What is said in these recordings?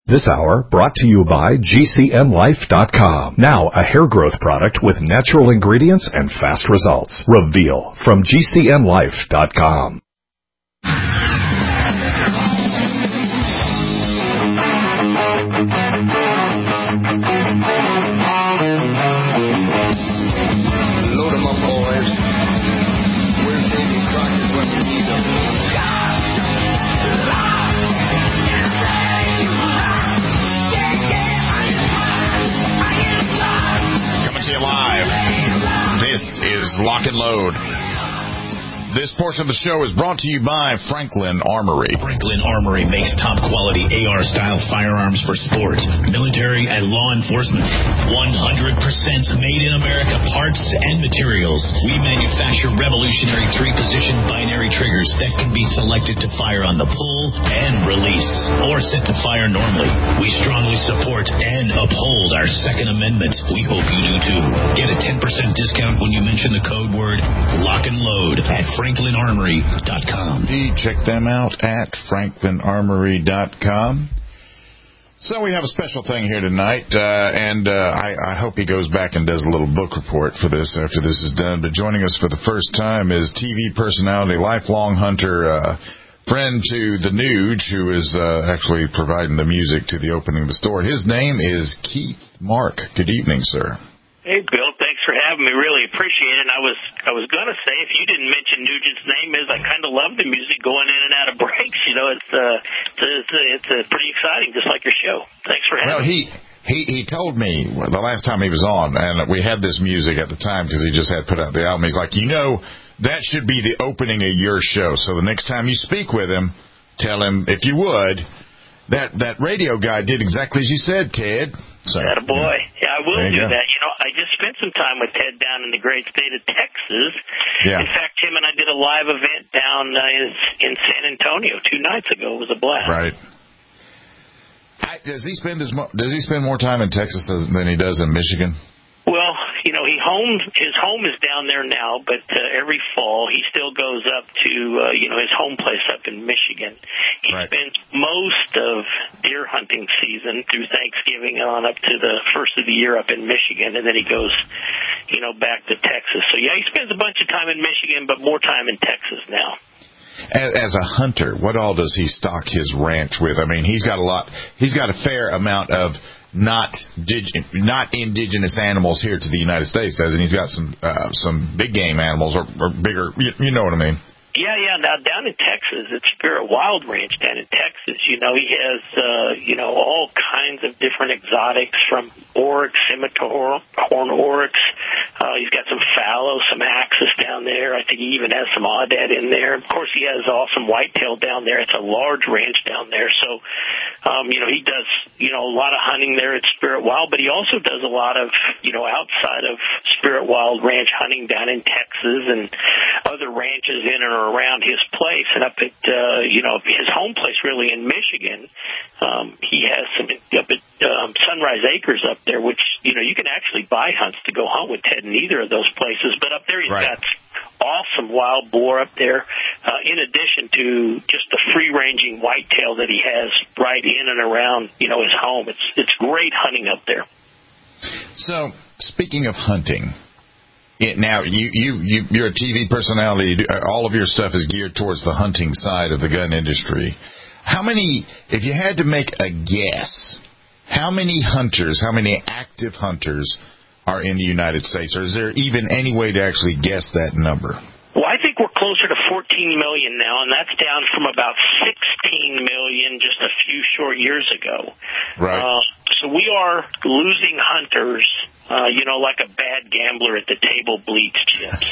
This hour brought to you by GCNlife.com. Now a hair growth product with natural ingredients and fast results. Reveal from GCNlife.com. Load 'em up, boys. Where's Davy Crockett when we need him? Coming to you live. This is Lock and Load. This portion of the show is brought to you by Franklin Armory. Franklin Armory makes top-quality AR-style firearms for sport, military, and law enforcement. 100% made-in-America parts and materials. We manufacture revolutionary three-position binary triggers that can be selected to fire on the pull and release, or set to fire normally. We strongly support and uphold our Second Amendment. We hope you do too. Get a 10% discount when you mention the code word Lock and Load at FranklinArmory.com. Check them out at FranklinArmory.com. So we have a special thing here tonight, and I hope he goes back and does a little book report for this after this is done. But joining us for the first time is TV personality, lifelong hunter, friend to the Nuge, who is actually providing the music to the opening of the store. His name is Keith Mark. Good evening, sir. Hey, Bill. Thanks for having me. Really appreciate it. And I was going to say, if you didn't mention Nugent's name, I kind of love the music going in and out of breaks. You know, it's pretty exciting, just like your show. Thanks for having me. He told me the last time he was on, and we had this music at the time because he just had put out the album. He's like, that should be the opening of your show. So the next time you speak with him, tell him, if you would, that radio guy did exactly as you said, Ted. So, attaboy. Yeah, I will do go. that. I just spent some time with Ted down in the great state of Texas. Yeah. In fact, him and I did a live event down in San Antonio 2 nights ago. It was a blast. Right. Does he spend more time in Texas than he does in Michigan? Well, his home is down there now, but every fall he still goes up to, his home place up in Michigan. He spends most of deer hunting season through Thanksgiving on up to the first of the year up in Michigan, and then he goes, back to Texas. So, yeah, he spends a bunch of time in Michigan, but more time in Texas now. As a hunter, what all does he stock his ranch with? I mean, he's got a fair amount of not indigenous animals here to the United States, doesn't he? He's got some big game animals or bigger, you know what I mean? Yeah. Now, down in Texas, it's Spirit Wild Ranch down in Texas. He has, all kinds of different exotics from oryx, scimitar, horn oryx. He's got some fallow, some axis down there. I think he even has some aoudad in there. Of course, he has awesome whitetail down there. It's a large ranch down there. So, he does, a lot of hunting there at Spirit Wild, but he also does a lot of, outside of Spirit Wild Ranch hunting down in Texas and other ranches in and around his place. And up at, his home place really in Michigan, he has some up at Sunrise Acres up there, which, you can actually buy hunts to go hunt with Ted in either of those places. But up there he's got awesome wild boar up there, in addition to just the free-ranging whitetail that he has right in and around, his home. It's great hunting up there. So, speaking of hunting, now you're a TV personality. All of your stuff is geared towards the hunting side of the gun industry. How many, if you had to make a guess, how many active hunters are in the United States? Or is there even any way to actually guess that number? Well, I think we're closer to 14 million now, and that's down from about 16 million just a few short years ago. Right. So we are losing hunters, like a bad gambler at the table bleeds chips.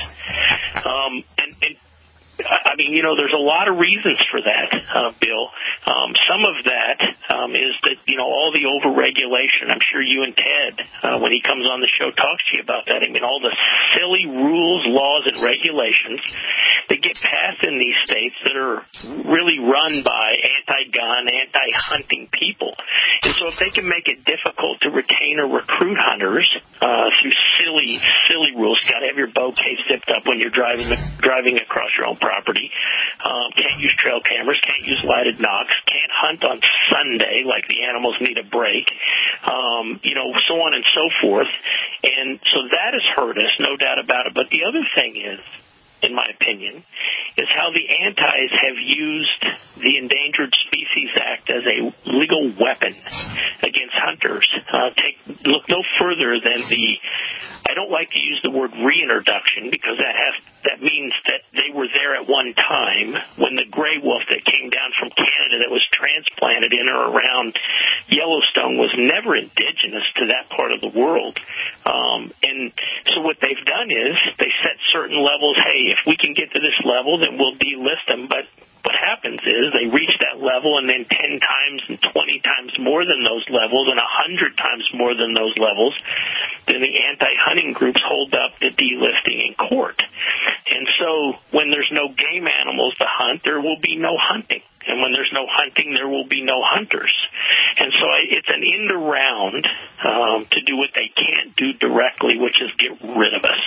There's a lot of reasons for that, Bill. Some of that is that, all the overregulation. I'm sure you and Ted, when he comes on the show, talks to you about that. I mean, all the silly rules, laws, and regulations that get passed in these states that are really run by anti-gun, anti-hunting people. And so so if they can make it difficult to retain or recruit hunters through silly rules, got to have your bow case zipped up when you're driving across your own property, can't use trail cameras, can't use lighted knocks, can't hunt on Sunday like the animals need a break, so on and so forth. And so that has hurt us, no doubt about it. But the other thing is, in my opinion, is how the antis have used the Endangered Species Act as a legal weapon against hunters. Look no further than I don't like to use the word reintroduction because that means that they were there at one time when the gray wolf that came down from Canada that was transplanted in or around Yellowstone was never indigenous to that part of the world. And so what they've done is they set certain levels. Hey, if we can get to this level, then we'll delist them. But what happens is they reach that level and then 10 times and 20 times more than those levels and 100 times more than those levels, then the anti-hunting groups hold up the delisting in court. And so when there's no game animals to hunt, there will be no hunting. And when there's no hunting, there will be no hunters. And so it's an end around to do what they can't do directly, which is get rid of us.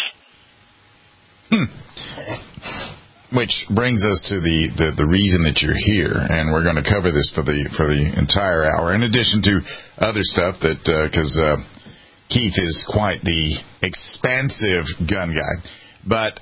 Which brings us to the reason that you're here, and we're going to cover this for the entire hour, in addition to other stuff that because Keith is quite the expansive gun guy. But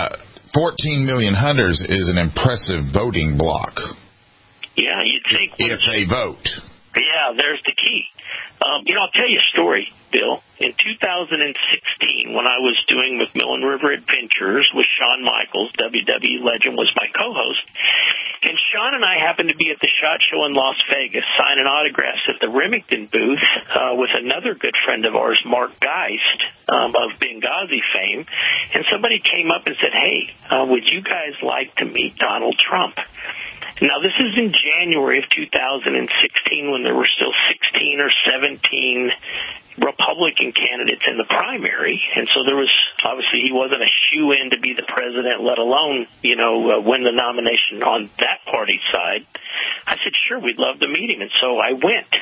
14 million hunters is an impressive voting bloc. Yeah, you'd think if they vote. Yeah, there's the key. I'll tell you a story, Bill. In 2016, when I was doing McMillan River Adventures with Shawn Michaels, WWE legend, was my co-host, and Shawn and I happened to be at the SHOT Show in Las Vegas, signing autographs at the Remington booth with another good friend of ours, Mark Geist, of Benghazi fame, and somebody came up and said, hey, would you guys like to meet Donald Trump? Now, this is in January of 2016 when there were still 16 or 17 Republican candidates in the primary, and so there was, obviously, he wasn't a shoe-in to be the president, let alone, win the nomination on that party's side. I said, sure, we'd love to meet him, and so I went.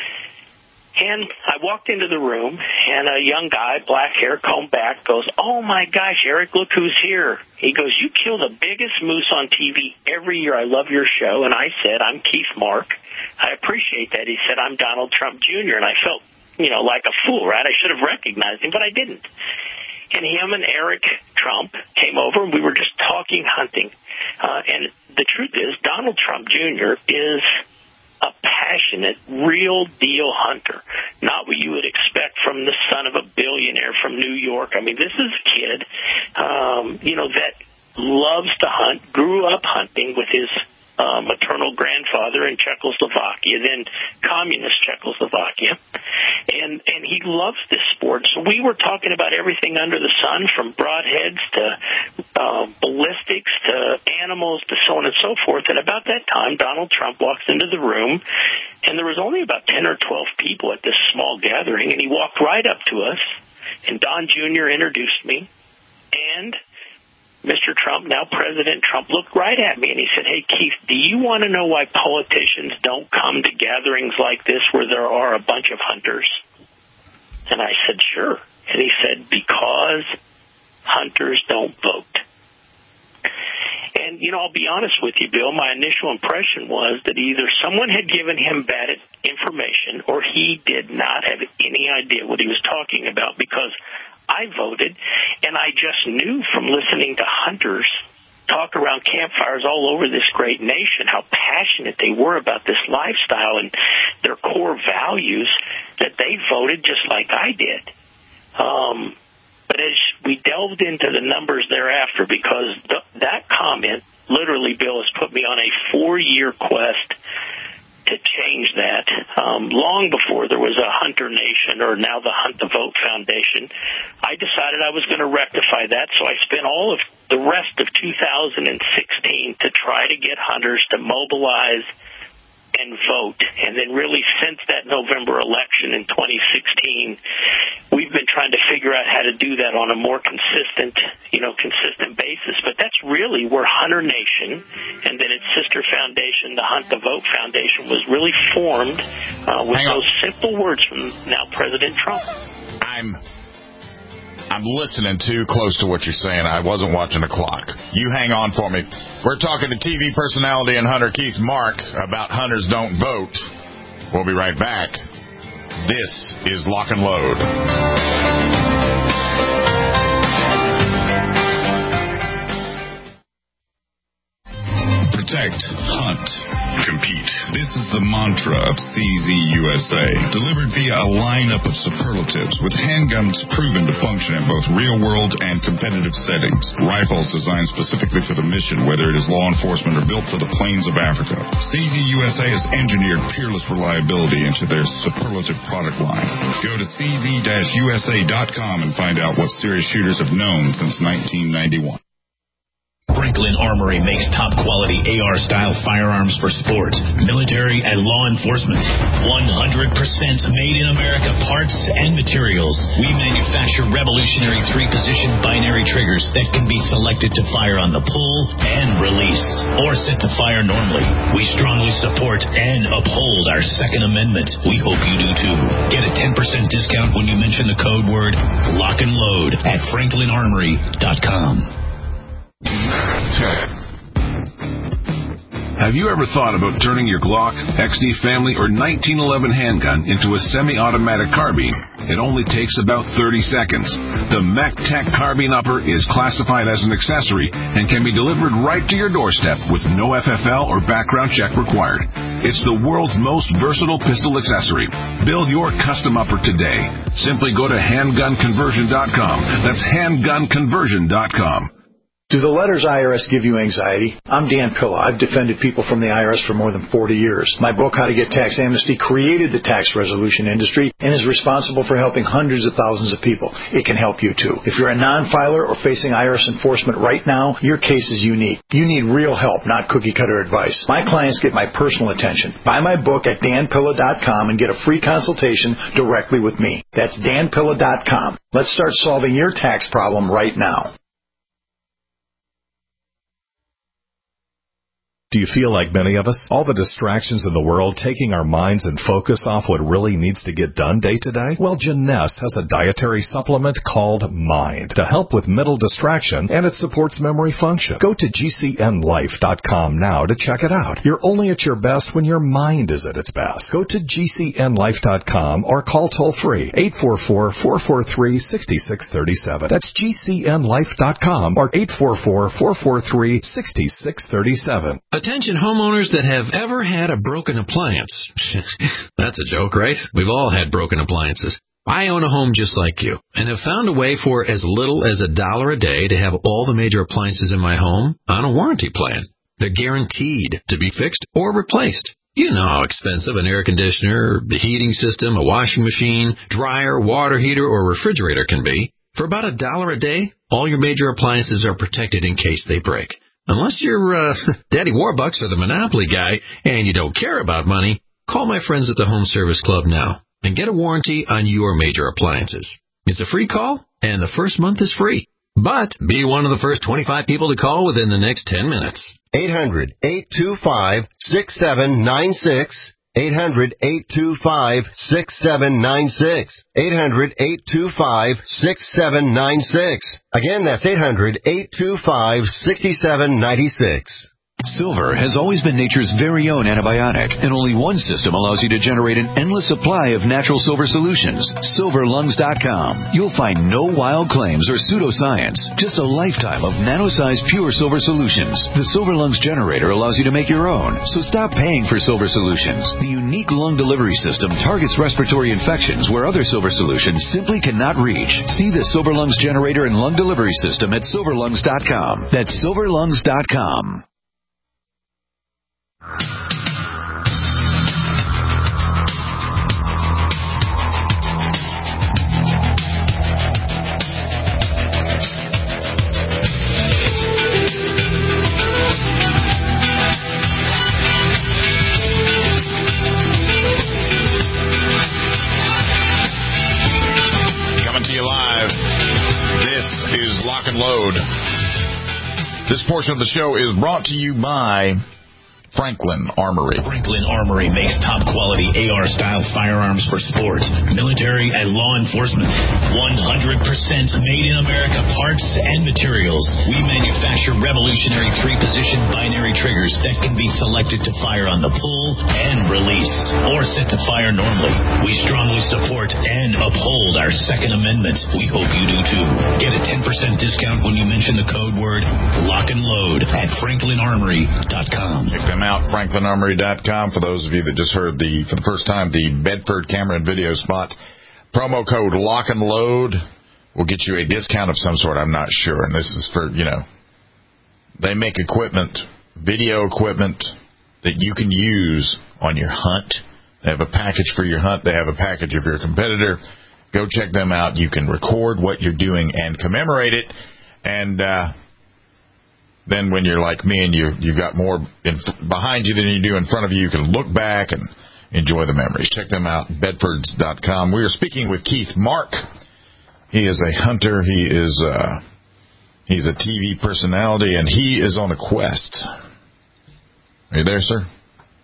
And I walked into the room, and a young guy, black hair, combed back, goes, oh, my gosh, Eric, look who's here. He goes, you kill the biggest moose on TV every year. I love your show. And I said, I'm Keith Mark. I appreciate that. He said, I'm Donald Trump Jr., and I felt, like a fool, right? I should have recognized him, but I didn't. And him and Eric Trump came over, and we were just talking hunting. And the truth is, Donald Trump Jr. is a passionate, real-deal hunter, not what you would expect from the son of a billionaire from New York. I mean, this is a kid, that loves to hunt, grew up hunting with his maternal grandfather in Czechoslovakia, then communist Czechoslovakia, and he loves this sport. So we were talking about everything under the sun, from broadheads to ballistics to animals to so on and so forth. And about that time, Donald Trump walks into the room, and there was only about 10 or 12 people at this small gathering, and he walked right up to us, and Don Jr. introduced me, and Mr. Trump, now President Trump, looked right at me and he said, hey, Keith, do you want to know why politicians don't come to gatherings like this where there are a bunch of hunters? And I said, sure. And he said, because hunters don't vote. And, I'll be honest with you, Bill, my initial impression was that either someone had given him bad information or he did not have any idea what he was talking about, because I voted, and I just knew from listening to hunters talk around campfires all over this great nation how passionate they were about this lifestyle and their core values, that they voted just like I did. But as we delved into the numbers thereafter, because that comment, literally, Bill, has put me on a 4-year quest to change that. Long before there was a Hunter Nation, or now the Hunt the Vote Foundation, I decided I was going to rectify that, so I spent all of the rest of 2016 to try to get hunters to mobilize and vote. And then really since that November election in 2016, we've been trying to figure out how try to do that on a more consistent basis. But that's really where Hunter Nation and then its sister foundation, the Hunt the Vote Foundation, was really formed with those simple words from now President Trump. I'm listening too close to what you're saying. I wasn't watching the clock. You hang on for me. We're talking to TV personality and Hunter Keith Mark about Hunters Don't Vote. We'll be right back. This is Lock and Load. Protect, hunt, compete. This is the mantra of CZ USA, delivered via a lineup of superlatives with handguns proven to function in both real-world and competitive settings. Rifles designed specifically for the mission, whether it is law enforcement or built for the plains of Africa. CZ USA has engineered peerless reliability into their superlative product line. Go to cz-usa.com and find out what serious shooters have known since 1991. Franklin Armory makes top-quality AR-style firearms for sports, military, and law enforcement. 100% made in America parts and materials. We manufacture revolutionary 3-position binary triggers that can be selected to fire on the pull and release, or set to fire normally. We strongly support and uphold our Second Amendment. We hope you do too. Get a 10% discount when you mention the code word Lock and Load at franklinarmory.com. Have you ever thought about turning your Glock, XD Family, or 1911 handgun into a semi-automatic carbine? It only takes about 30 seconds. The MechTech Carbine Upper is classified as an accessory and can be delivered right to your doorstep with no FFL or background check required. It's the world's most versatile pistol accessory. Build your custom upper today. Simply go to handgunconversion.com. That's handgunconversion.com. Do the letters IRS give you anxiety? I'm Dan Pilla. I've defended people from the IRS for more than 40 years. My book, How to Get Tax Amnesty, created the tax resolution industry and is responsible for helping hundreds of thousands of people. It can help you, too. If you're a non-filer or facing IRS enforcement right now, your case is unique. You need real help, not cookie-cutter advice. My clients get my personal attention. Buy my book at danpilla.com and get a free consultation directly with me. That's danpilla.com. Let's start solving your tax problem right now. Do you feel like many of us? All the distractions in the world taking our minds and focus off what really needs to get done day to day? Well, Jeunesse has a dietary supplement called Mind to help with mental distraction, and it supports memory function. Go to GCNlife.com now to check it out. You're only at your best when your mind is at its best. Go to GCNlife.com or call toll-free 844-443-6637. That's GCNlife.com or 844-443-6637. Attention homeowners that have ever had a broken appliance. That's a joke, right? We've all had broken appliances. I own a home just like you and have found a way for as little as $1 a day to have all the major appliances in my home on a warranty plan. They're guaranteed to be fixed or replaced. You know how expensive an air conditioner, the heating system, a washing machine, dryer, water heater, or refrigerator can be. For about $1 a day, all your major appliances are protected in case they break. Unless you're Daddy Warbucks or the Monopoly guy and you don't care about money, call my friends at the Home Service Club now and get a warranty on your major appliances. It's a free call, and the first month is free. But be one of the first 25 people to call within the next 10 minutes. 800-825-6796. 800-825-6796. 800-825-6796. Again, that's 800-825-6796. Silver has always been nature's very own antibiotic, and only one system allows you to generate an endless supply of natural silver solutions. SilverLungs.com. You'll find no wild claims or pseudoscience, just a lifetime of nano-sized pure silver solutions. The Silver Lungs generator allows you to make your own, so stop paying for silver solutions. The unique lung delivery system targets respiratory infections where other silver solutions simply cannot reach. See the Silver Lungs generator and lung delivery system at SilverLungs.com. That's SilverLungs.com. Coming to you live This portion of the show is brought to you by Franklin Armory. Franklin Armory makes top-quality AR-style firearms for sports, military, and law enforcement. 100% made in America parts and materials. We manufacture revolutionary 3-position binary triggers that can be selected to fire on the pull and release, or set to fire normally. We strongly support and uphold our Second Amendment. We hope you do too. Get a 10% discount when you mention the code word Lock and Load at FranklinArmory.com. Check them out, FranklinArmory.com. For those of you that just heard for the first time, the Bedford camera and video spot, promo code Lock and Load will get you a discount of some sort. I'm not sure. And this is for, they make equipment, video equipment that you can use on your hunt. They have a package for your hunt. They have a package of your competitor. Go check them out. You can record what you're doing and commemorate it. And then when you're like me and you've got more behind you than you do in front of you, you can look back and enjoy the memories. Check them out, bedfords.com. We are speaking with Keith Mark. He is a hunter. He's a TV personality, and he is on a quest. Are you there, sir?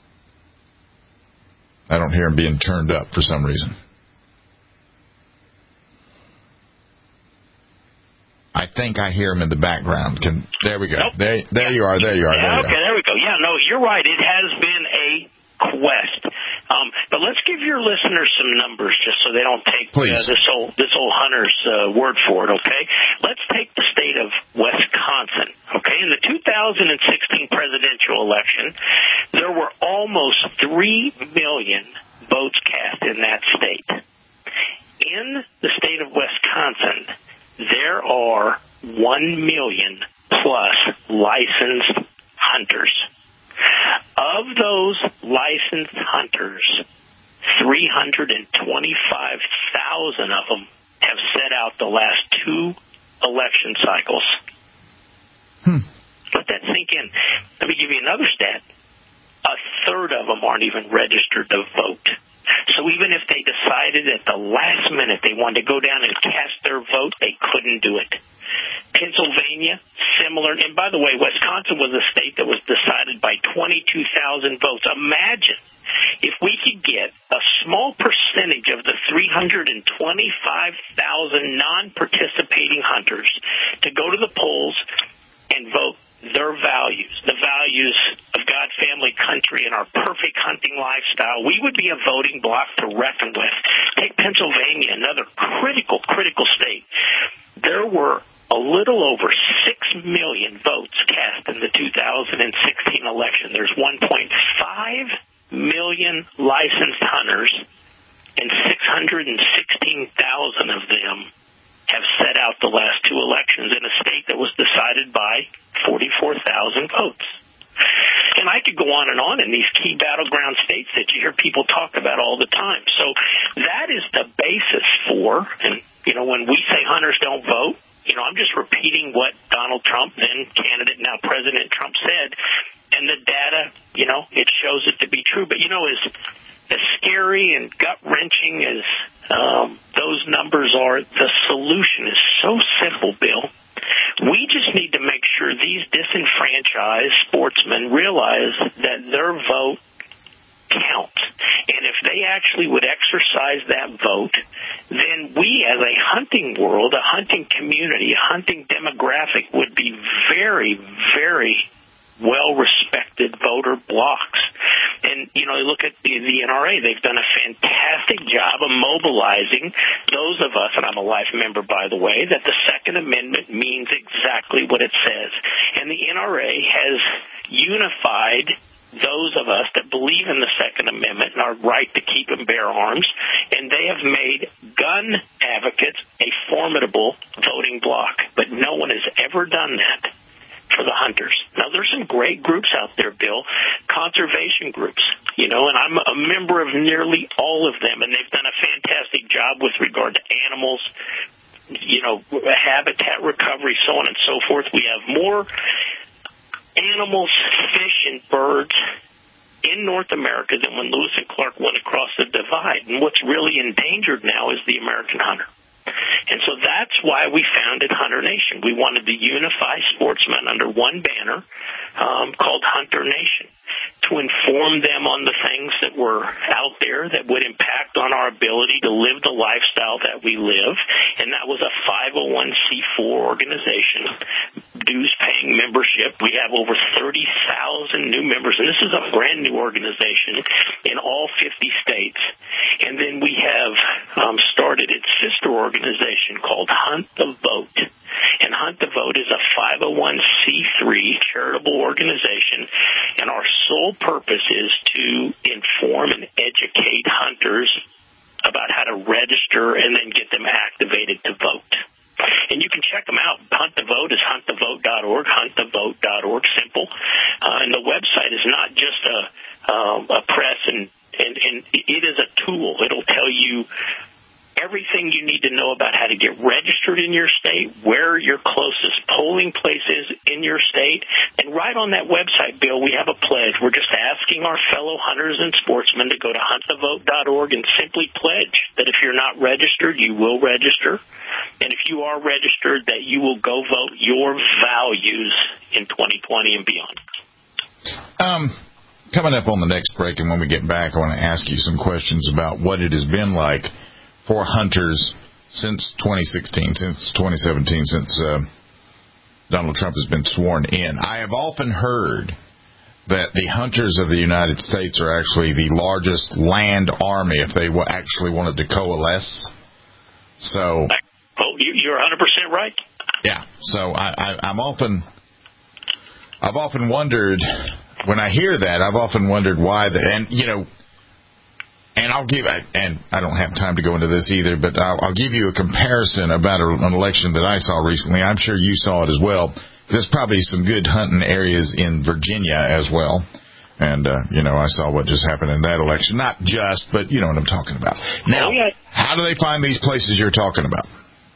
I don't hear him being turned up for some reason. I think I hear him in the background. There we go. Nope. There you are. There you are. Yeah, okay, there we go. Yeah, no, you're right. It has been a quest. But let's give your listeners some numbers just so they don't take this old hunter's word for it, okay? Let's take the state of Wisconsin, okay? In the 2016 presidential election, there were almost 3 million votes cast in that state. In the state of Wisconsin, there are 1 million plus licensed hunters. Of those licensed hunters, 325,000 of them have set out the last 2 election cycles. Let that sink in. Let me give you another stat. A third of them aren't even registered to vote. So even if they decided at the last minute they wanted to go down and cast their vote, they couldn't do it. Pennsylvania, similar. And by the way, Wisconsin was a state that was decided by 22,000 votes. Imagine if we could get a small percentage of the 325,000 non-participating hunters to go to the polls and vote their values, the values of God, family, country, and our perfect hunting lifestyle. We would be a voting bloc to reckon with. Take Pennsylvania, another critical state. There were a little over 6 million votes cast in the 2016 election. There's 1.5 million licensed hunters, and 616,000 of them have set out the last 2 elections in a state that was decided by 44,000 votes. And I could go on and on in these key battleground states that you hear people talk about all the time. So that is the basis for, and, when we say hunters don't vote, I'm just repeating what Donald Trump, then candidate, now President Trump said, and the data, it shows it to be true. But, as scary and gut-wrenching as those numbers are, the solution is so simple, Bill. We just need to make sure these disenfranchised sportsmen realize that their vote counts. And if they actually would exercise that vote, then we as a hunting world, a hunting community, a hunting demographic would be very, very well-respected voter blocks. And, look at the NRA. They've done a fantastic job of mobilizing those of us, and I'm a life member, by the way, that the Second Amendment means exactly what it says. And the NRA has unified those of us that believe in the Second Amendment and our right to keep and bear arms, and they have made gun advocates a formidable voting bloc. But no one has ever done that for the hunters. Now, there's some great groups out there, Bill, conservation groups, and I'm a member of nearly all of them, and they've done a fantastic job with regard to animals, habitat recovery, so on and so forth. We have more animals, fish, and birds in North America than when Lewis and Clark went across the divide. And what's really endangered now is the American hunter. And so that's why we founded Hunter Nation. We wanted to unify sportsmen under one banner called Hunter Nation, to inform them on the things that were out there that would impact on our ability to live the lifestyle that we live. And that was a 501c4 organization, dues-paying membership. We have over 30,000 new members, and this is a brand-new organization in all 50 states. And then we have started its sister organization called Hunt the Vote. And Hunt the Vote is a 501c3 charitable organization, and our sole purpose is to inform and educate hunters about how to register and then get them activated to vote. And you can check them out. Hunt the Vote is huntthevote.org, huntthevote.org, simple. And the website is not just a press, and it is a tool. It'll tell you everything you need to know about how to get registered in your state, where your closest polling place is in your state. And right on that website, Bill, we have a pledge. We're just asking our fellow hunters and sportsmen to go to huntthevote.org and simply pledge that if you're not registered, you will register. And if you are registered, that you will go vote your values in 2020 and beyond. Coming up on the next break, and when we get back, I want to ask you some questions about what it has been like for hunters since 2016, since 2017, since Donald Trump has been sworn in. I have often heard that the hunters of the United States are actually the largest land army if they actually wanted to coalesce. So, you're 100% right. Yeah. So I've often wondered, when I hear that, I've often wondered why and I don't have time to go into this either, but I'll give you a comparison about an election that I saw recently. I'm sure you saw it as well. There's probably some good hunting areas in Virginia as well. And, I saw what just happened in that election. Not just, but you know what I'm talking about. Now, how do they find these places you're talking about?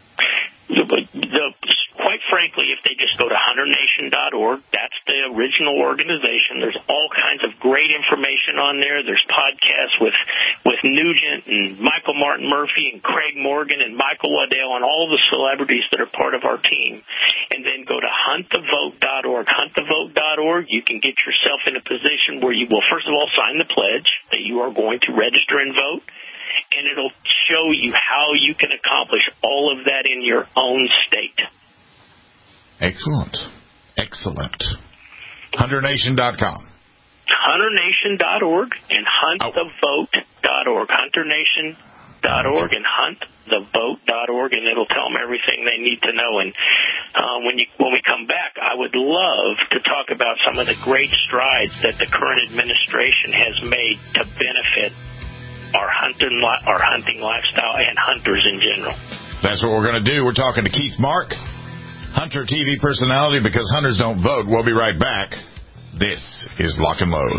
Quite frankly, if they just go to hunternation.org, that's the original organization. There's all kinds of great information on there. There's podcasts with Nugent and Michael Martin Murphy and Craig Morgan and Michael Waddell and all the celebrities that are part of our team. And then go to huntthevote.org. Huntthevote.org, you can get yourself in a position where you will, first of all, sign the pledge that you are going to register and vote. And it'll show you how you can accomplish all of that in your own state. Excellent. HunterNation.com. HunterNation.org and HuntTheVote.org. HunterNation.org and HuntTheVote.org, and it'll tell them everything they need to know. And when we come back, I would love to talk about some of the great strides that the current administration has made to benefit our hunting lifestyle and hunters in general. That's what we're going to do. We're talking to Keith Mark, Hunter TV personality, because hunters don't vote. We'll be right back. This is Lock and Load.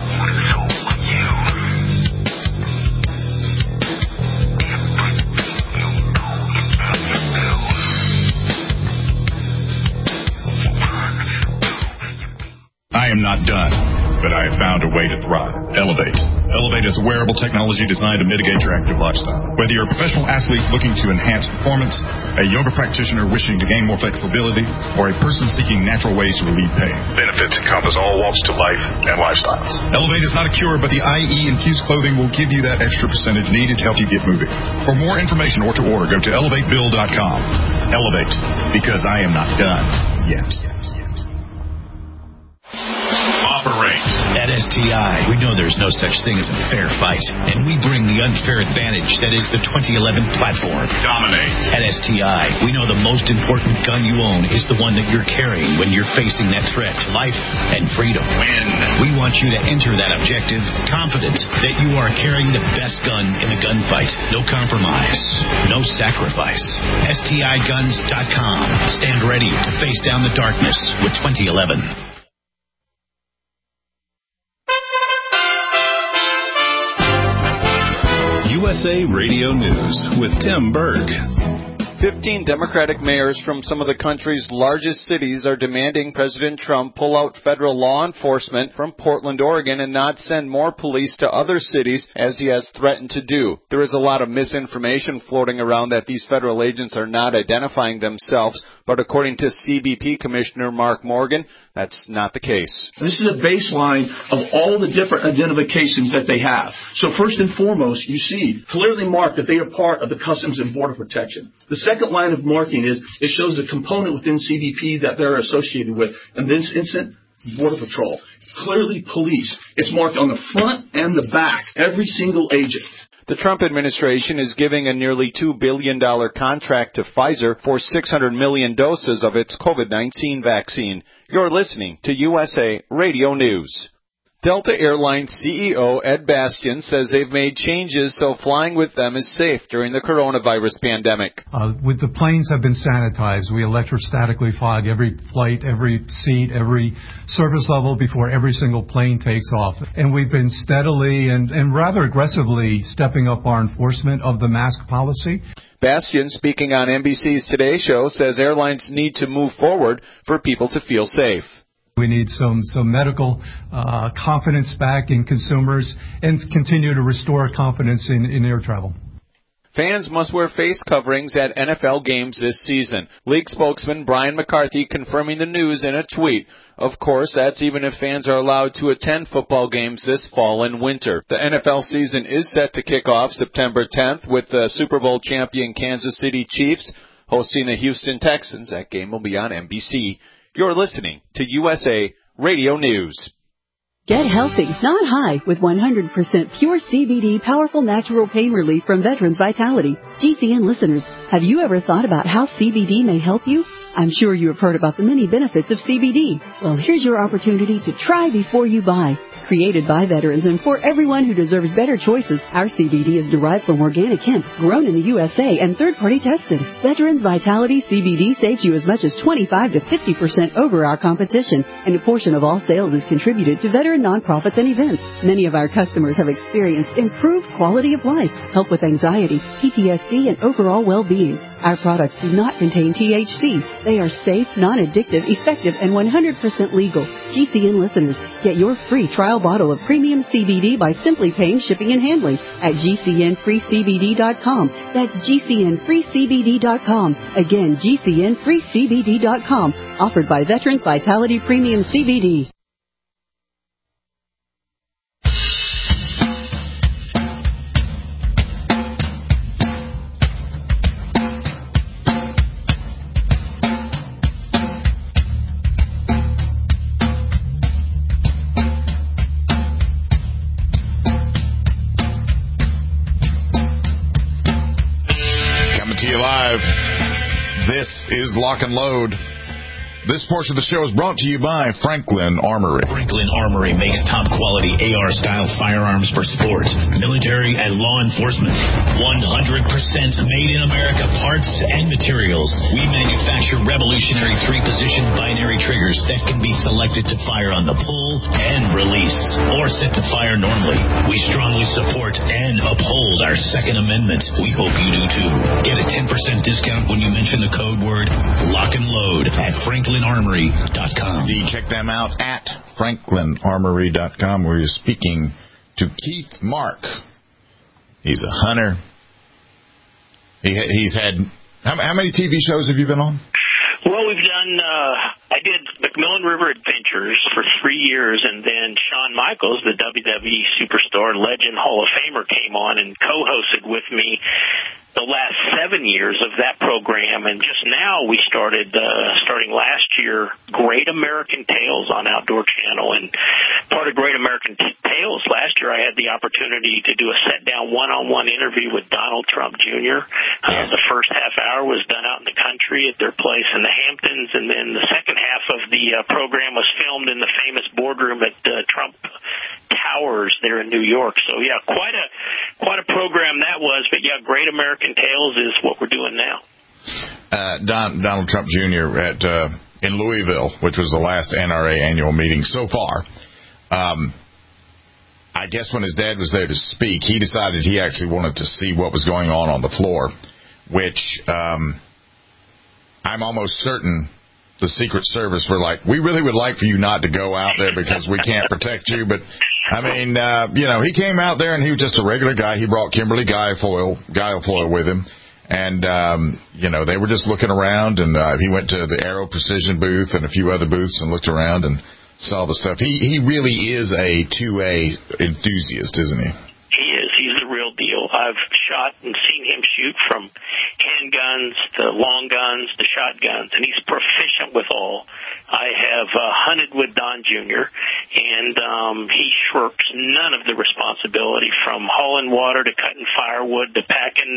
I am not done, but I have found a way to thrive. Elevate. Elevate is a wearable technology designed to mitigate your active lifestyle. Whether you're a professional athlete looking to enhance performance, a yoga practitioner wishing to gain more flexibility, or a person seeking natural ways to relieve pain, benefits encompass all walks to life and lifestyles. Elevate is not a cure, but the IE-infused clothing will give you that extra percentage needed to help you get moving. For more information or to order, go to elevatebill.com. Elevate, because I am not done yet. Operate. At STI, we know there's no such thing as a fair fight, and we bring the unfair advantage that is the 2011 platform. Dominate. At STI, we know the most important gun you own is the one that you're carrying when you're facing that threat, life and freedom. Win. We want you to enter that objective confident that you are carrying the best gun in the gunfight. No compromise, no sacrifice. STIguns.com. Stand ready to face down the darkness with 2011. USA Radio News with Tim Berg. 15 Democratic mayors from some of the country's largest cities are demanding President Trump pull out federal law enforcement from Portland, Oregon, and not send more police to other cities as he has threatened to do. There is a lot of misinformation floating around that these federal agents are not identifying themselves, but according to CBP Commissioner Mark Morgan, that's not the case. This is a baseline of all the different identifications that they have. So first and foremost, you see clearly marked that they are part of the Customs and Border Protection. The second line of marking is it shows the component within CBP that they're associated with. In this instance, Border Patrol. Clearly police. It's marked on the front and the back, every single agent. The Trump administration is giving a nearly $2 billion contract to Pfizer for 600 million doses of its COVID-19 vaccine. You're listening to USA Radio News. Delta Airlines CEO Ed Bastian says they've made changes so flying with them is safe during the coronavirus pandemic. With the planes have been sanitized. We electrostatically fog every flight, every seat, every service level before every single plane takes off. And we've been steadily and rather aggressively stepping up our enforcement of the mask policy. Bastian, speaking on NBC's Today Show, says airlines need to move forward for people to feel safe. We need some medical confidence back in consumers and continue to restore confidence in air travel. Fans must wear face coverings at NFL games this season. League spokesman Brian McCarthy confirming the news in a tweet. Of course, that's even if fans are allowed to attend football games this fall and winter. The NFL season is set to kick off September 10th with the Super Bowl champion Kansas City Chiefs hosting the Houston Texans. That game will be on NBC. You're listening to USA Radio News. Get healthy, not high, with 100% pure CBD powerful natural pain relief from Veterans Vitality. GCN listeners, have you ever thought about how CBD may help you? I'm sure you have heard about the many benefits of CBD. Well, here's your opportunity to try before you buy. Created by veterans and for everyone who deserves better choices, our CBD is derived from organic hemp, grown in the USA and third-party tested. Veterans Vitality CBD saves you as much as 25 to 50% over our competition, and a portion of all sales is contributed to veteran nonprofits and events. Many of our customers have experienced improved quality of life, help with anxiety, PTSD, and overall well-being. Our products do not contain THC. They are safe, non-addictive, effective, and 100% legal. GCN listeners, get your free trial bottle of premium CBD by simply paying shipping and handling at GCNFreeCBD.com. That's GCNFreeCBD.com. Again, GCNFreeCBD.com. Offered by Veterans Vitality Premium CBD. Live. This is Lock and Load. This portion of the show is brought to you by Franklin Armory. Franklin Armory makes top-quality AR-style firearms for sport, military, and law enforcement. 100% made in America parts and materials. We manufacture revolutionary 3-position binary triggers that can be selected to fire on the pull and release, or set to fire normally. We strongly support and uphold our Second Amendment. We hope you do too. Get a 10% discount when you mention the code word Lock and Load at FranklinArmory.com. You check them out at FranklinArmory.com, where you're speaking to Keith Mark. He's a hunter. He's had... How many TV shows have you been on? Well, we've done... I did McMillan River Adventures for 3 years, and then Shawn Michaels, the WWE Superstar Legend Hall of Famer, came on and co-hosted with me the last 7 years of that program. And just now we starting last year, Great American Tales on Outdoor Channel. And part of Great American Tales last year, I had the opportunity to do a sit-down one-on-one interview with Donald Trump Jr. The first half hour was done out in the country at their place in the Hamptons, and then the second half of the program was filmed in the famous boardroom at Trump Towers there in New York. So yeah, quite a program that was. But yeah, Great American Tales is what we're doing now. Donald Trump Jr. in Louisville, which was the last NRA annual meeting so far. I guess when his dad was there to speak, he decided he actually wanted to see what was going on the floor, which I'm almost certain the Secret Service were like, we really would like for you not to go out there because we can't protect you. But, I mean, he came out there and he was just a regular guy. He brought Kimberly Guilfoyle with him. And, they were just looking around, and he went to the Aero Precision booth and a few other booths and looked around and saw the stuff. He really is a 2A enthusiast, isn't he? He is. He's the real deal. I've shot and seen him shoot from handguns, the long guns, the shotguns, and he's proficient with all. I have hunted with Don Jr., and he shirks none of the responsibility, from hauling water to cutting firewood to packing,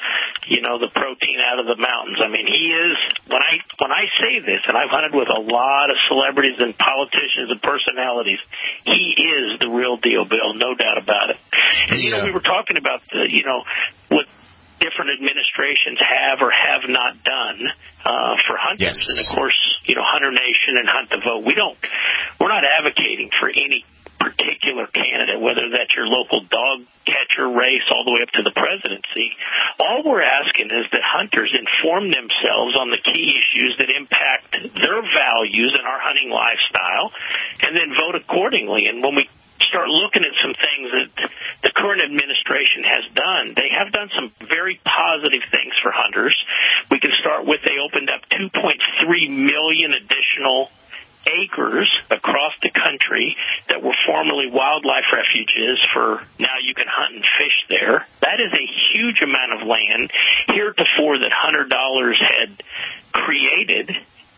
the protein out of the mountains. I mean, he is, when I say this, and I've hunted with a lot of celebrities and politicians and personalities, he is the real deal, Bill, no doubt about it. And, we were talking about what different administrations have or have not done for hunters. Yes. And, of course, Hunter Nation and Hunt the Vote. We're not advocating for any particular candidate, whether that's your local dog catcher race all the way up to the presidency. All we're asking is that hunters inform themselves on the key issues that impact their values and our hunting lifestyle, and then vote accordingly. And when we start looking at some things that the current administration has done, they have done some very positive things for hunters. We can start with, they opened up 2.3 million additional acres across the country that were formerly wildlife refuges for now you can hunt and fish there. That is a huge amount of land heretofore that $100 had created,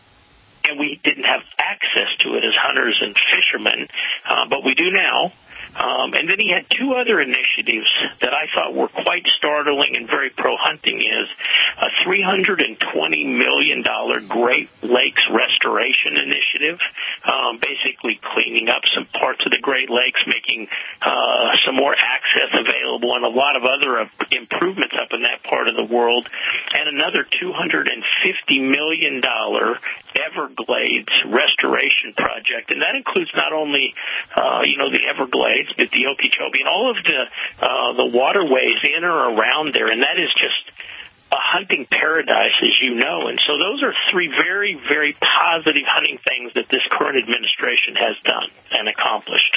and we didn't have access to it as hunters and fishermen, but we do now. And then he had two other initiatives that I thought were quite startling and very pro-hunting, is a $320 million Great Lakes Restoration Initiative, basically cleaning up some parts of the Great Lakes, making some more access available, and a lot of other improvements up in that part of the world, and another $250 million Everglades restoration project. And that includes not only, the Everglades, but the Okeechobee and all of the waterways in or around there. And that is just a hunting paradise, as you know. And so those are three very, very positive hunting things that this current administration has done and accomplished.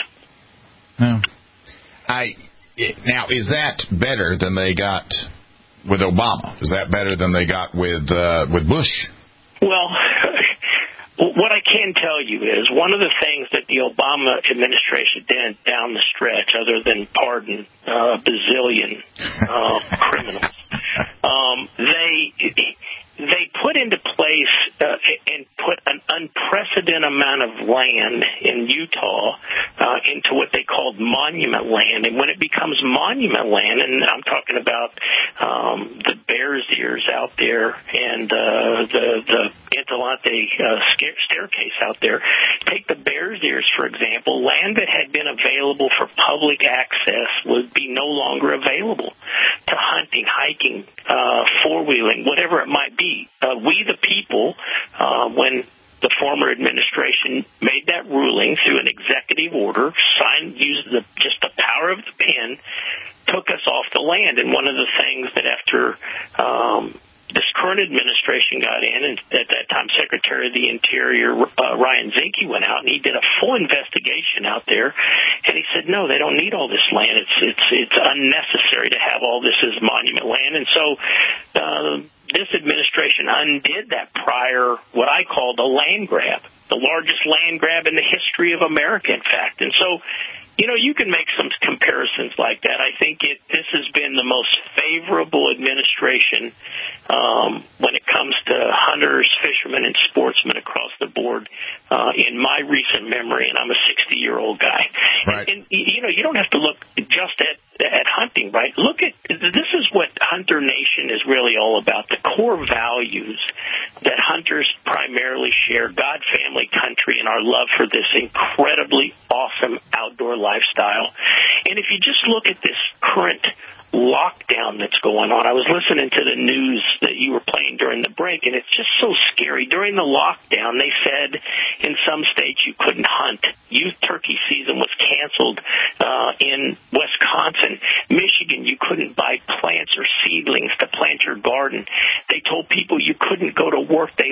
Now, is that better than they got with Obama? Is that better than they got with Bush? Well, what I can tell you is one of the things that the Obama administration did down the stretch, other than pardon a bazillion criminals, they put into place and put an unprecedented amount of land in Utah into what they called monument land. And when it becomes monument land, and I'm talking about the Bears Ears out there and the Interlante staircase out there. Take the Bears Ears, for example. Land that had been available for public access would be no longer available to hunting, hiking, four-wheeling, whatever it might be. We, the people, when the former administration made that ruling through an executive order, used just the power of the pen, took us off the land. And one of the things that after this current administration got in, and at that time Secretary of the Interior Ryan Zinke went out and he did a full investigation out there, and he said, no, they don't need all this land. It's unnecessary to have all this as monument land. And so this administration undid that prior, what I call the land grab, the largest land grab in the history of America, in fact. And so, you can make some comparisons like that. I think this has been the most favorable administration when it comes to hunters, fishermen, and sportsmen across the board in my recent memory, and I'm a 60-year-old guy. Right. And you don't have to look just at hunting, right? This is what Hunter Nation is really all about, the core values that hunters primarily share, God, family, country, and our love for this incredibly awesome outdoor lifestyle. And if you just look at this current lockdown that's going on, I was listening to the news that you were playing during the break, and it's just so scary. During the lockdown, they said in some states you couldn't hunt. Youth turkey season was canceled in Wisconsin. Michigan, you couldn't buy plants or seedlings to plant your garden. They told people you couldn't go to work. They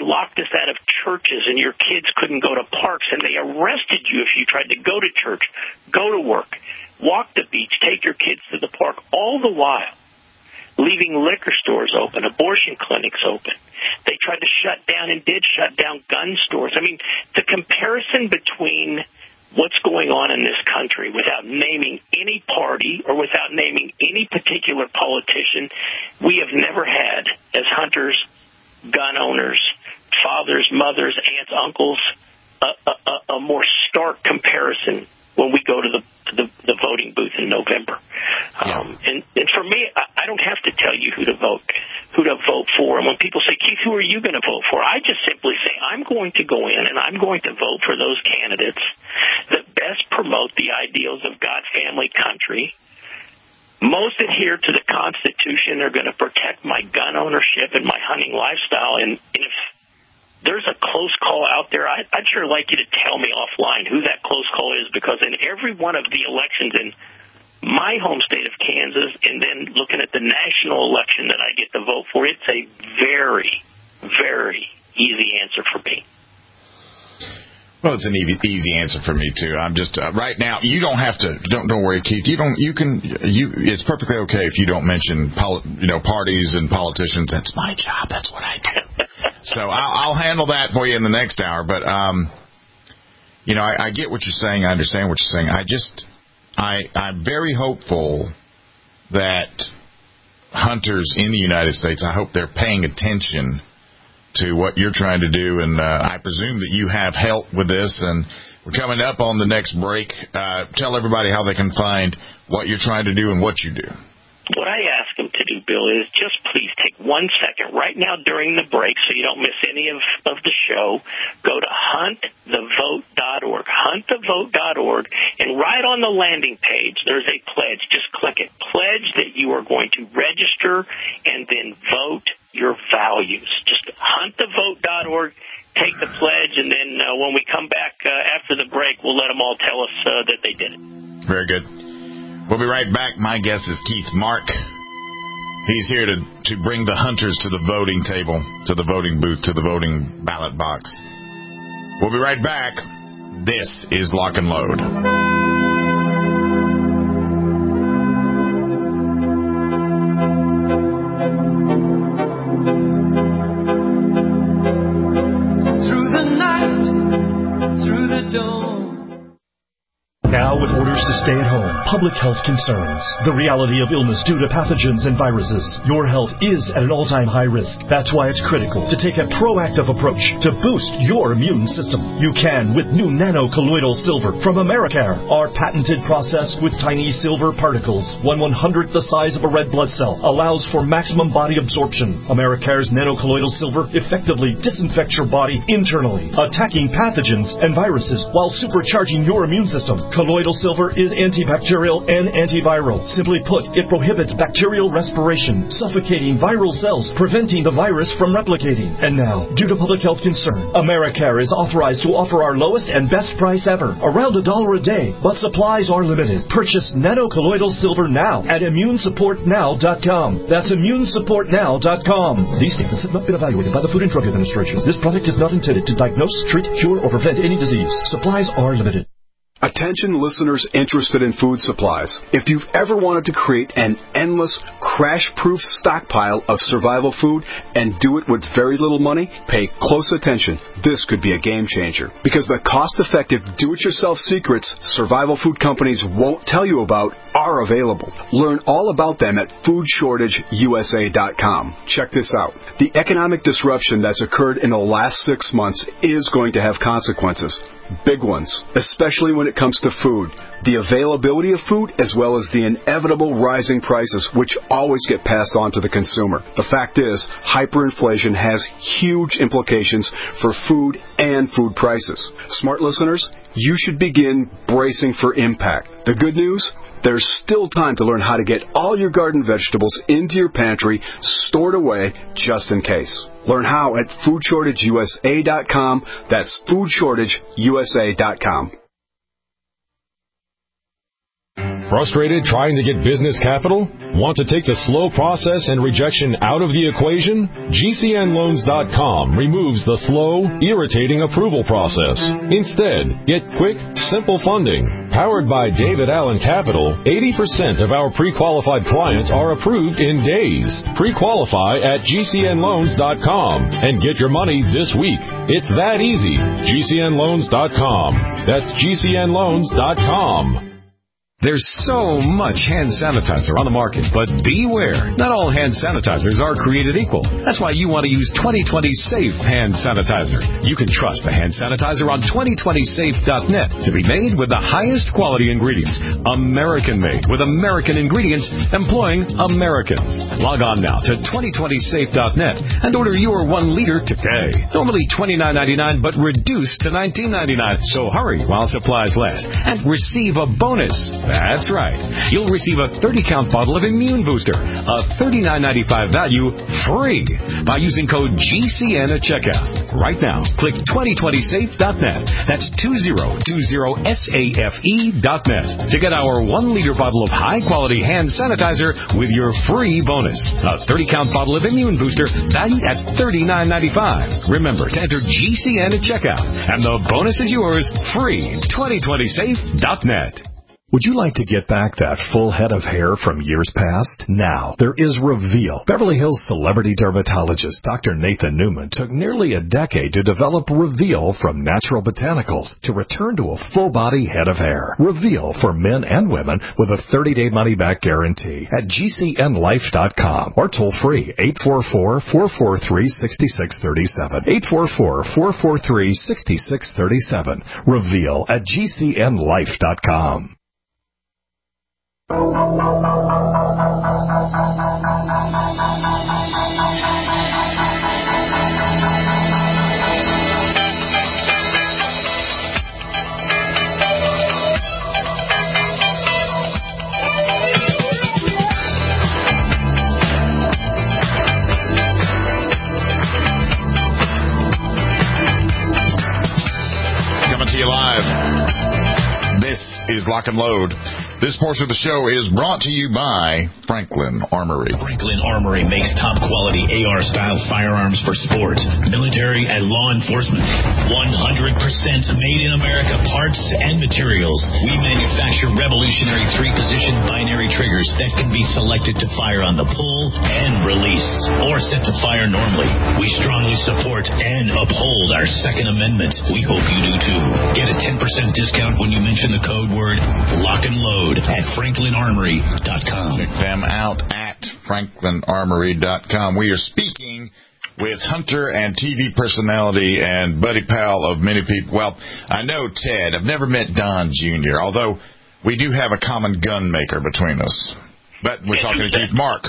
churches and your kids couldn't go to parks, and they arrested you if you tried to go to church, go to work, walk the beach, take your kids to the park, all the while leaving liquor stores open, abortion clinics open. They tried to shut down and did shut down gun stores. I mean, the comparison between what's going on in this country without naming any party or without naming any particular politician, we have never had as hunters, gun owners, fathers, mothers, aunts, uncles, a more stark comparison when we go to the voting booth in November. And for me, I don't have to tell you who to vote for. And when people say, Keith, who are you going to vote for? I just simply say, I'm going to go in and I'm going to vote for those candidates that best promote the ideals of God, family, country, most adhere to the Constitution, are going to protect my gun ownership and my hunting lifestyle. And if there's a close call out there, I'd sure like you to tell me offline who that close call is, because in every one of the elections in my home state of Kansas, and then looking at the national election that I get to vote for, it's a very, very easy answer for me. Well, it's an easy answer for me too. I'm just right now. You don't have to. Don't worry, Keith. It's perfectly okay if you don't mention parties and politicians. That's my job. That's what I do. So I'll handle that for you in the next hour. But I get what you're saying. I understand what you're saying. I'm very hopeful that hunters in the United States, I hope they're paying attention to what you're trying to do, and I presume that you have help with this, and we're coming up on the next break. Tell everybody how they can find what you're trying to do and what you do. What I ask them to do, Bill, is just please take 1 second right now during the break so you don't miss any of the show. Go to huntthevote.org, huntthevote.org, and right on the landing page, there's a pledge. Just click it. Pledge that you are going to register and then vote your values. Just huntthevote.org, take the pledge, and then when we come back after the break, we'll let them all tell us that they did it. Very good. We'll be right back. My guest is Keith Mark. He's here to bring the hunters to the voting table, to the voting booth, to the voting ballot box. We'll be right back. This is Lock and Load. Now, with orders to stay at home, public health concerns, the reality of illness due to pathogens and viruses, your health is at an all-time high risk. That's why it's critical to take a proactive approach to boost your immune system. You can with new nano-colloidal silver from Americare. Our patented process with tiny silver particles, 1/100th the size of a red blood cell, allows for maximum body absorption. Americare's nano-colloidal silver effectively disinfects your body internally, attacking pathogens and viruses while supercharging your immune system. Colloidal silver is antibacterial and antiviral. Simply put, it prohibits bacterial respiration, suffocating viral cells, preventing the virus from replicating. And now, due to public health concern, Americare is authorized to offer our lowest and best price ever, around $1 a day, but supplies are limited. Purchase nano-colloidal silver now at immunesupportnow.com. That's immunesupportnow.com. These statements have not been evaluated by the Food and Drug Administration. This product is not intended to diagnose, treat, cure, or prevent any disease. Supplies are limited. Attention listeners interested in food supplies. If you've ever wanted to create an endless, crash-proof stockpile of survival food and do it with very little money, pay close attention. This could be a game changer. Because the cost-effective, do-it-yourself secrets survival food companies won't tell you about are available. Learn all about them at foodshortageusa.com. Check this out. The economic disruption that's occurred in the last 6 months is going to have consequences. Big ones, especially when it comes to food. The availability of food as well as the inevitable rising prices, which always get passed on to the consumer. The fact is, hyperinflation has huge implications for food and food prices. Smart listeners, you should begin bracing for impact. The good news? There's still time to learn how to get all your garden vegetables into your pantry, stored away, just in case. Learn how at foodshortageusa.com. That's foodshortageusa.com. Frustrated trying to get business capital? Want to take the slow process and rejection out of the equation? GCNLoans.com removes the slow, irritating approval process. Instead, get quick, simple funding. Powered by David Allen Capital, 80% of our pre-qualified clients are approved in days. Pre-qualify at GCNLoans.com and get your money this week. It's that easy. GCNLoans.com. That's GCNLoans.com. There's so much hand sanitizer on the market, but beware. Not all hand sanitizers are created equal. That's why you want to use 2020 Safe Hand Sanitizer. You can trust the hand sanitizer on 2020safe.net to be made with the highest quality ingredients. American-made with American ingredients employing Americans. Log on now to 2020safe.net and order your 1 liter today. Normally $29.99, but reduced to $19.99. So hurry while supplies last and receive a bonus. That's right. You'll receive a 30-count bottle of Immune Booster, a $39.95 value, free by using code GCN at checkout. Right now, click 2020safe.net. That's 2020safe.net to get our 1 liter bottle of high-quality hand sanitizer with your free bonus. A 30-count bottle of Immune Booster valued at $39.95. Remember to enter GCN at checkout, and the bonus is yours free. 2020safe.net. Would you like to get back that full head of hair from years past? Now, there is Reveal. Beverly Hills celebrity dermatologist Dr. Nathan Newman took nearly a decade to develop Reveal from natural botanicals to return to a full-body head of hair. Reveal for men and women with a 30-day money-back guarantee at GCNLife.com or toll-free 844-443-6637. 844-443-6637. Reveal at GCNLife.com. Coming to you live. This is Lock and Load. This portion of the show is brought to you by Franklin Armory. Franklin Armory makes top-quality AR-style firearms for sport, military, and law enforcement. 100% made in America parts and materials. We manufacture revolutionary 3-position binary triggers that can be selected to fire on the pull and release, or set to fire normally. We strongly support and uphold our Second Amendment. We hope you do too. Get a 10% discount when you mention the code word Lock and Load at FranklinArmory.com. Check them out at FranklinArmory.com. We are speaking with hunter and TV personality and buddy pal of many people. Well, I know Ted. I've never met Don Jr., although we do have a common gun maker between us. But we're talking to Keith Mark.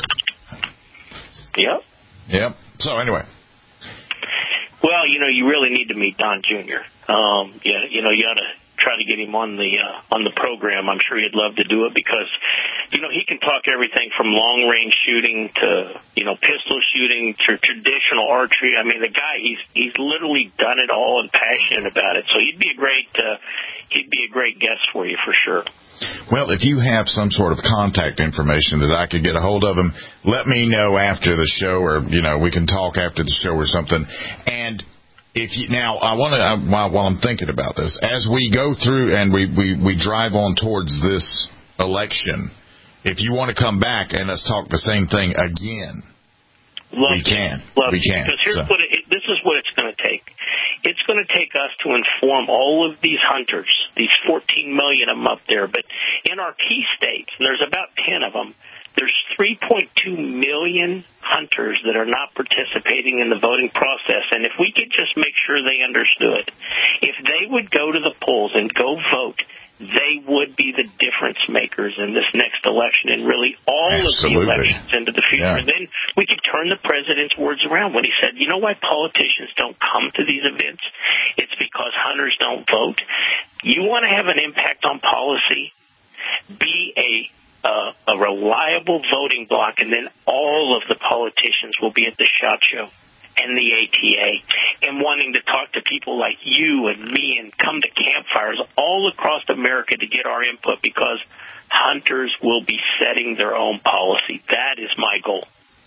Yep. So anyway. Well, you really need to meet Don Jr. You ought to try to get him on the program. I'm sure he'd love to do it because, he can talk everything from long-range shooting to, pistol shooting to traditional archery. I mean, the guy, he's literally done it all and passionate about it. So he'd be a great guest for you for sure. Well, if you have some sort of contact information that I could get a hold of him, let me know after the show, or we can talk after the show or something. And I want to, while I'm thinking about this, as we go through and we drive on towards this election, if you want to come back and let's talk the same thing again, we can. Because this is what it's going to take. It's going to take us to inform all of these hunters, these 14 million of them up there. But in our key states, and there's about 10 of them, there's 3.2 million hunters that are not participating in the voting process. And if we could just make sure they understood, if they would go to the polls and go vote, they would be the difference makers in this next election and really all of the elections into the future. Yeah. Then we could turn the president's words around when he said, you know why politicians don't come to these events? It's because hunters don't vote. You want to have an impact on policy? Be a reliable voting bloc, and then all of the politicians will be at the SHOT Show. and the ATA, and wanting to talk to people like you and me and come to campfires all across America to get our input, because hunters will be setting their own policy. That is my goal.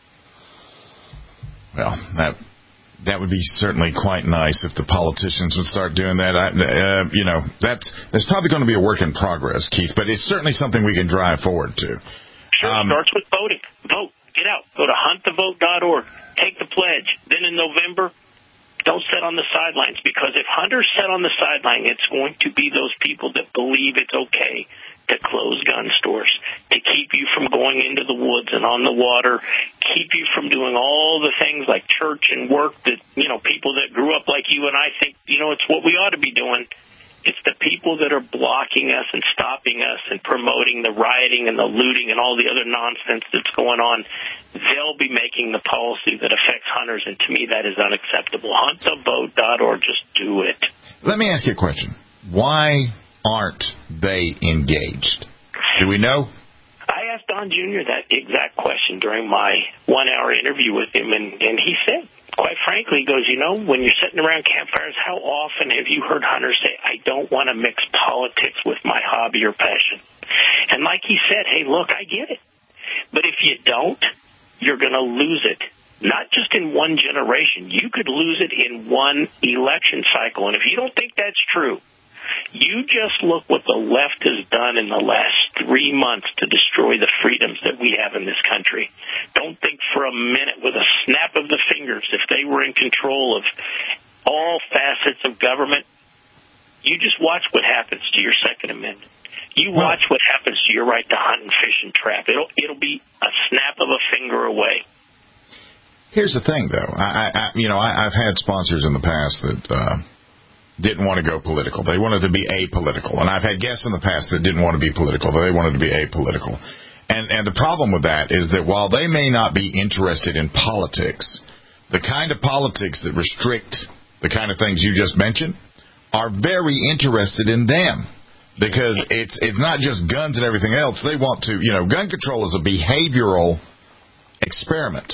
Well, that would be certainly quite nice if the politicians would start doing that. That's probably going to be a work in progress, Keith, but it's certainly something we can drive forward to. Sure, starts with voting. Vote. Get out. Go to huntthevote.org. Take the pledge. Then in November, don't sit on the sidelines, because if hunters sit on the sideline, it's going to be those people that believe it's okay to close gun stores, to keep you from going into the woods and on the water, keep you from doing all the things like church and work that, people that grew up like you and I think, it's what we ought to be doing. It's the people that are blocking us and stopping us and promoting the rioting and the looting and all the other nonsense that's going on. They'll be making the policy that affects hunters, and to me that is unacceptable. Huntthevote.org. Just do it. Let me ask you a question. Why aren't they engaged? Do we know? I asked Don Jr. that exact question during my 1-hour interview with him, and he said, quite frankly, he goes, when you're sitting around campfires, how often have you heard hunters say, I don't want to mix politics with my hobby or passion? And like he said, hey, look, I get it. But if you don't, you're going to lose it. Not just in one generation. You could lose it in one election cycle. And if you don't think that's true, you just look what the left has done in the last 3 months to destroy the freedoms that we have in this country. Don't think for a minute, with a snap of the fingers, if they were in control of all facets of government, you just watch what happens to your Second Amendment. You watch what happens to your right to hunt and fish and trap. It'll be a snap of a finger away. Here's the thing, though. I've had sponsors in the past that didn't want to go political. They wanted to be apolitical. And I've had guests in the past that didn't want to be political. They wanted to be apolitical. And the problem with that is that while they may not be interested in politics, the kind of politics that restrict the kind of things you just mentioned are very interested in them. Because it's not just guns and everything else. They want to, gun control is a behavioral experiment.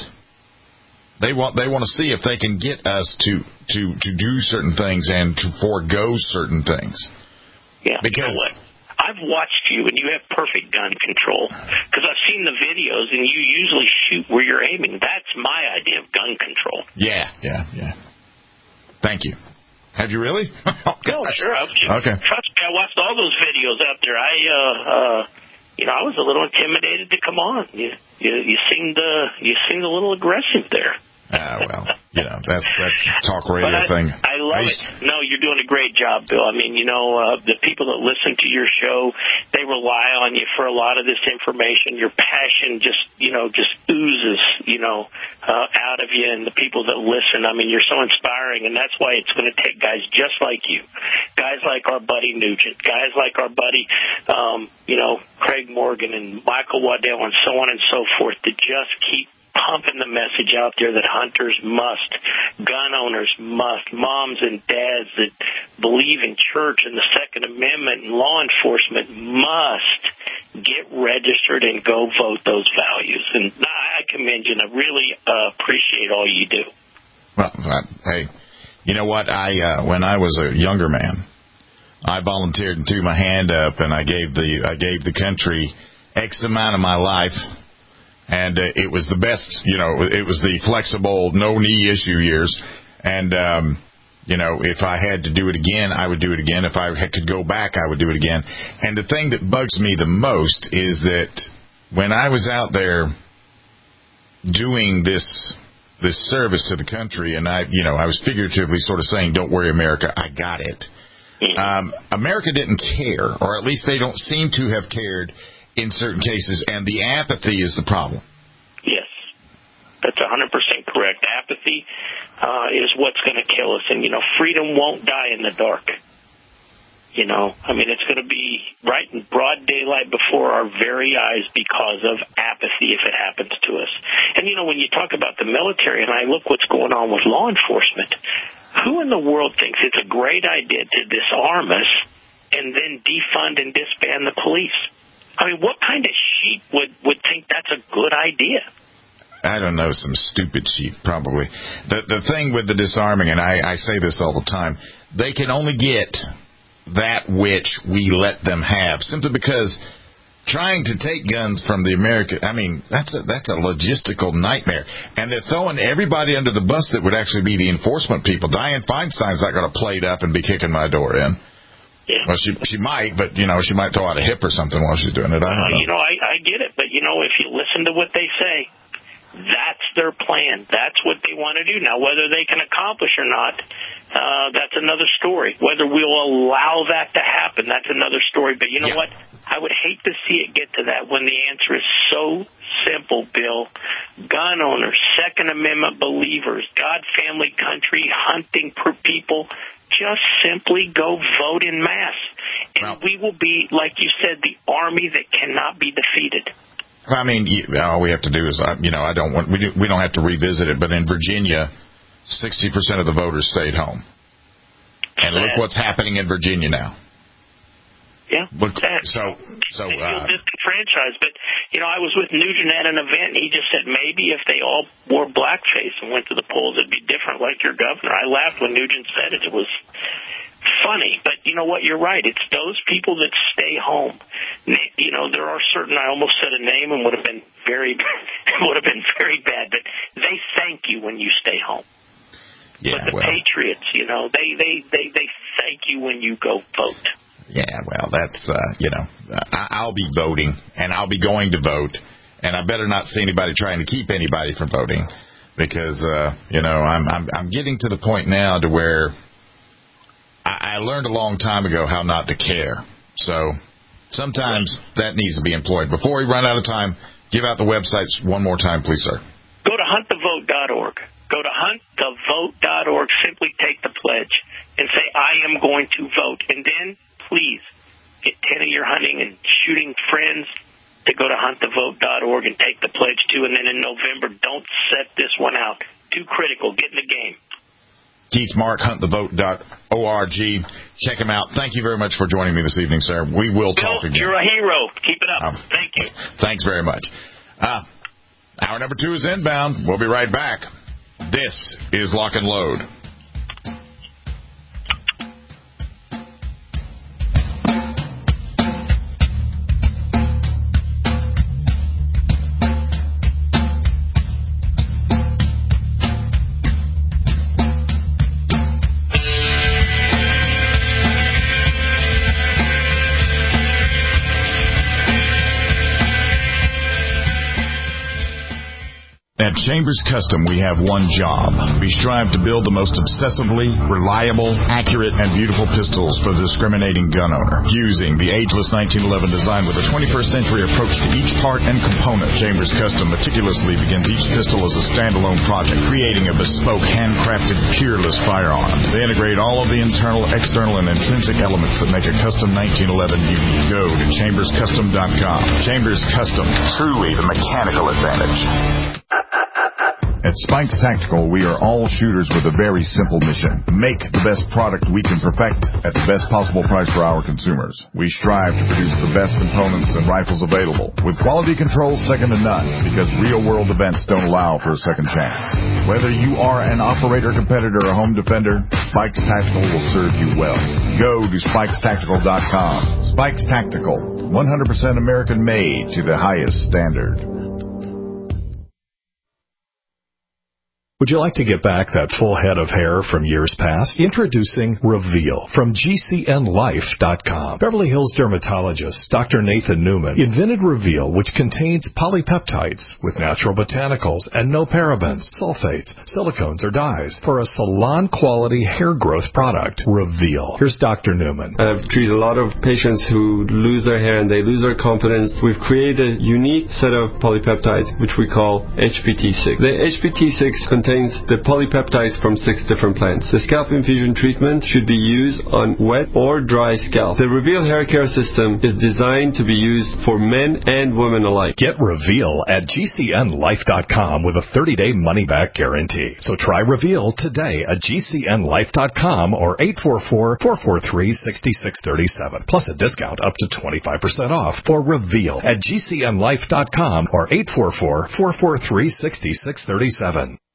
They want to see if they can get us to do certain things and to forego certain things. Yeah, because you know what? I've watched you, and you have perfect gun control. Because I've seen the videos, and you usually shoot where you're aiming. That's my idea of gun control. Yeah. Thank you. Have you really? No, sure. Okay. Trust me, I watched all those videos out there. I was a little intimidated to come on. You seemed a little aggressive there. Well, that's talk radio thing. I love it. No, you're doing a great job, Bill. I mean, the people that listen to your show, they rely on you for a lot of this information. Your passion just oozes, out of you, and the people that listen. I mean, you're so inspiring, and that's why it's going to take guys just like you, guys like our buddy Nugent, guys like our buddy, Craig Morgan and Michael Waddell and so on and so forth to just keep pumping the message out there that hunters must, gun owners must, moms and dads that believe in church and the Second Amendment and law enforcement must get registered and go vote those values. And I commend you, and I really appreciate all you do. Well, hey, you know what? When I was a younger man, I volunteered and threw my hand up, and I gave the country X amount of my life. And it was the best, it was the flexible, no-knee issue years. And, if I had to do it again, I would do it again. If I could go back, I would do it again. And the thing that bugs me the most is that when I was out there doing this service to the country, and I was figuratively sort of saying, don't worry, America, I got it. America didn't care, or at least they don't seem to have cared in certain cases, and the apathy is the problem. Yes, that's 100% correct. Apathy is what's going to kill us, and freedom won't die in the dark. It's going to be right in broad daylight before our very eyes because of apathy if it happens to us. And when you talk about the military, and I look what's going on with law enforcement, who in the world thinks it's a great idea to disarm us and then defund and disband the police? I mean, what kind of sheep would think that's a good idea? I don't know, some stupid chief, probably. The thing with the disarming, and I say this all the time, they can only get that which we let them have, simply because trying to take guns from the American, I mean, that's a logistical nightmare. And they're throwing everybody under the bus that would actually be the enforcement people. Dianne Feinstein's not going to plate up and be kicking my door in. Yeah. Well, she might, but, she might throw out a hip or something while she's doing it. I don't know. I get it, but, if you listen to what they say, that's their plan. That's what they want to do. Now, whether they can accomplish or not, that's another story. Whether we'll allow that to happen, that's another story. But you know what? I would hate to see it get to that when the answer is so simple, Bill. Gun owners, Second Amendment believers, God, family, country, hunting people, just simply go vote in mass. And we will be, like you said, the army that cannot be defeated. I mean, all we have to do is, we don't have to revisit it, but in Virginia, 60% of the voters stayed home. And look what's happening in Virginia now. Yeah. Look, so disenfranchised. But, I was with Nugent at an event, and he just said maybe if they all wore blackface and went to the polls, it'd be different, like your governor. I laughed when Nugent said it. It was funny, but you know what? You're right. It's those people that stay home. There are certain. I almost said a name and would have been very bad. But they thank you when you stay home. Yeah, but the Patriots, they thank you when you go vote. Yeah, well, that's I'll be voting, and I'll be going to vote, and I better not see anybody trying to keep anybody from voting, because I'm getting to the point now to where I learned a long time ago how not to care. So sometimes that needs to be employed. Before we run out of time, give out the websites one more time, please, sir. Go to huntthevote.org. Go to huntthevote.org. Simply take the pledge and say, I am going to vote. And then, please, get 10 of your hunting and shooting friends to go to huntthevote.org and take the pledge, too. And then in November, don't set this one out. Too critical. Get in the game. Keith Mark, huntthevote.org. Check him out. Thank you very much for joining me this evening, sir. We will talk again. You're a hero. Keep it up. Thank you. Thanks very much. Hour number 2 is inbound. We'll be right back. This is Lock and Load. At Chambers Custom, we have one job. We strive to build the most obsessively reliable, accurate, and beautiful pistols for the discriminating gun owner. Using the ageless 1911 design with a 21st century approach to each part and component, Chambers Custom meticulously begins each pistol as a standalone project, creating a bespoke, handcrafted, peerless firearm. They integrate all of the internal, external, and intrinsic elements that make a custom 1911 unique. Go to chamberscustom.com. Chambers Custom, truly the mechanical advantage. At Spikes Tactical, we are all shooters with a very simple mission. Make the best product we can perfect at the best possible price for our consumers. We strive to produce the best components and rifles available, with quality control second to none, because real-world events don't allow for a second chance. Whether you are an operator, competitor, or home defender, Spikes Tactical will serve you well. Go to SpikesTactical.com. Spikes Tactical, 100% American-made to the highest standard. Would you like to get back that full head of hair from years past? Introducing Reveal from GCNlife.com. Beverly Hills dermatologist Dr. Nathan Newman invented Reveal, which contains polypeptides with natural botanicals and no parabens, sulfates, silicones, or dyes for a salon-quality hair growth product. Reveal. Here's Dr. Newman. I've treated a lot of patients who lose their hair and they lose their confidence. We've created a unique set of polypeptides, which we call HPT6. The HPT6 contains contains the polypeptides from 6 different plants. The scalp infusion treatment should be used on wet or dry scalp. The Reveal hair care system is designed to be used for men and women alike. Get Reveal at GCNlife.com with a 30-day money-back guarantee. So try Reveal today at GCNlife.com or 844-443-6637. Plus a discount up to 25% off for Reveal at GCNlife.com or 844-443-6637.